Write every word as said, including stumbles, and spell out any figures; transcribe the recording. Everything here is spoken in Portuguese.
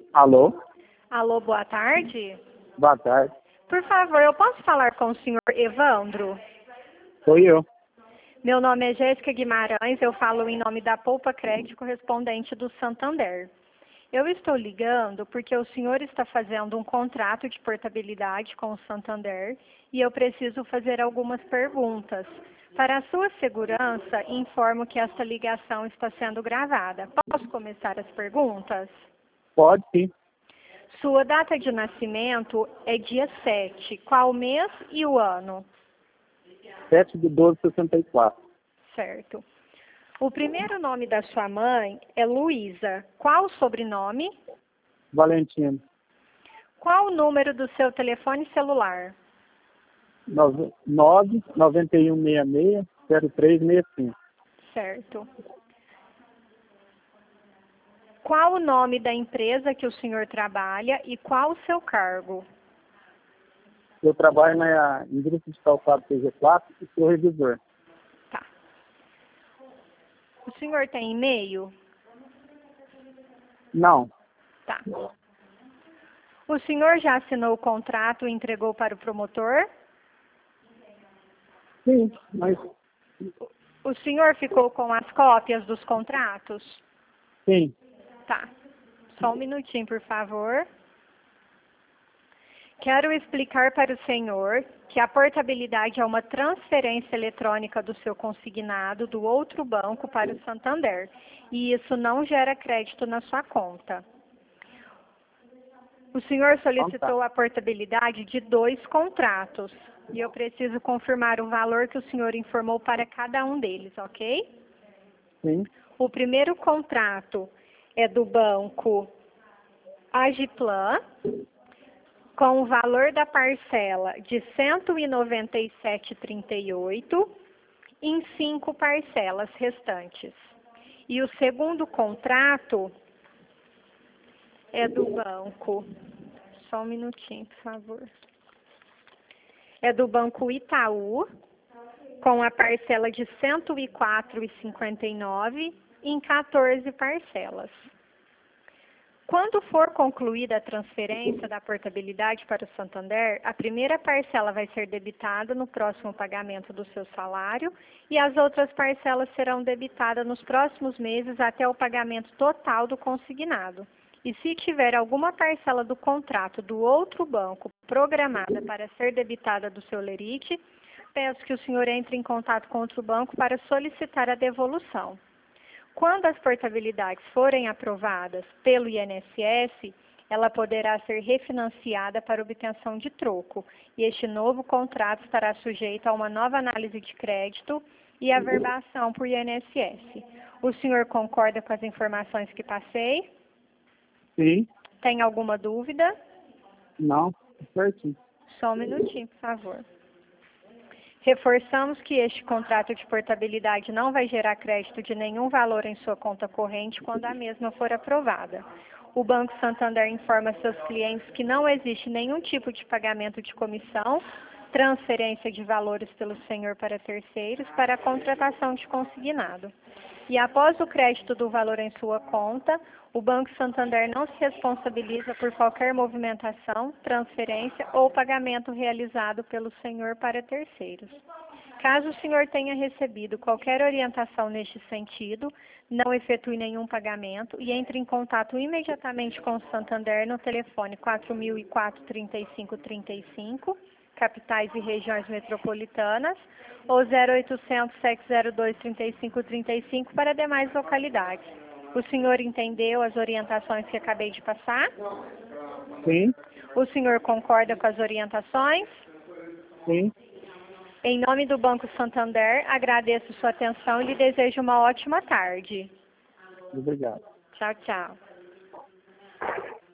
Alô? Alô, boa tarde. Boa tarde. Por favor, eu posso falar com o senhor Evandro? Sou eu. Meu nome é Jéssica Guimarães, eu falo em nome da Poupa Crédito correspondente do Santander. Eu estou ligando porque o senhor está fazendo um contrato de portabilidade com o Santander e eu preciso fazer algumas perguntas. Para a sua segurança, informo que esta ligação está sendo gravada. Posso começar as perguntas? Pode sim. Sua data de nascimento é dia sete. Qual o mês e o ano? sete de doze de sessenta e quatro. Certo. O primeiro nome da sua mãe é Luísa. Qual o sobrenome? Valentino. Qual o número do seu telefone celular? nove nove um um seis seis zero três seis cinco. Certo. Qual o nome da empresa que o senhor trabalha e qual o seu cargo? Eu trabalho na indústria de calçado P G quatro e sou revisor. Tá. O senhor tem e-mail? Não. Tá. O senhor já assinou o contrato e entregou para o promotor? Sim, mas O senhor ficou com as cópias dos contratos? sim. Tá. Só um minutinho, por favor. Quero explicar para o senhor que a portabilidade é uma transferência eletrônica do seu consignado do outro banco para o Santander. E isso não gera crédito na sua conta. O senhor solicitou a portabilidade de dois contratos. E eu preciso confirmar o valor que o senhor informou para cada um deles, ok? Sim. O primeiro contrato é do banco Agiplan, com o valor da parcela de cento e noventa e sete reais e trinta e oito centavos em cinco parcelas restantes. E o segundo contrato é do banco, só um minutinho, por favor. É do banco Itaú, com a parcela de cento e quatro reais e cinquenta e nove centavos em quatorze parcelas. Quando for concluída a transferência da portabilidade para o Santander, a primeira parcela vai ser debitada no próximo pagamento do seu salário e as outras parcelas serão debitadas nos próximos meses até o pagamento total do consignado. E se tiver alguma parcela do contrato do outro banco programada para ser debitada do seu lerite, peço que o senhor entre em contato com outro banco para solicitar a devolução. Quando as portabilidades forem aprovadas pelo I N S S, ela poderá ser refinanciada para obtenção de troco, e este novo contrato estará sujeito a uma nova análise de crédito e averbação por I N S S. O senhor concorda com as informações que passei? Sim. Tem alguma dúvida? Não. Certinho. Só um minutinho, por favor. Reforçamos que este contrato de portabilidade não vai gerar crédito de nenhum valor em sua conta corrente quando a mesma for aprovada. O Banco Santander informa seus clientes que não existe nenhum tipo de pagamento de comissão, transferência de valores pelo senhor para terceiros para a contratação de consignado. E após o crédito do valor em sua conta, o Banco Santander não se responsabiliza por qualquer movimentação, transferência ou pagamento realizado pelo senhor para terceiros. Caso o senhor tenha recebido qualquer orientação neste sentido, não efetue nenhum pagamento e entre em contato imediatamente com o Santander no telefone quatro mil e quatro, trinta e cinco, trinta e cinco, capitais e regiões metropolitanas, ou zero oitocentos, sete zero dois, trinta e cinco, trinta e cinco para demais localidades. O senhor entendeu as orientações que acabei de passar? Sim. O senhor concorda com as orientações? Sim. Em nome do Banco Santander, agradeço sua atenção e lhe desejo uma ótima tarde. Obrigado. Tchau, tchau.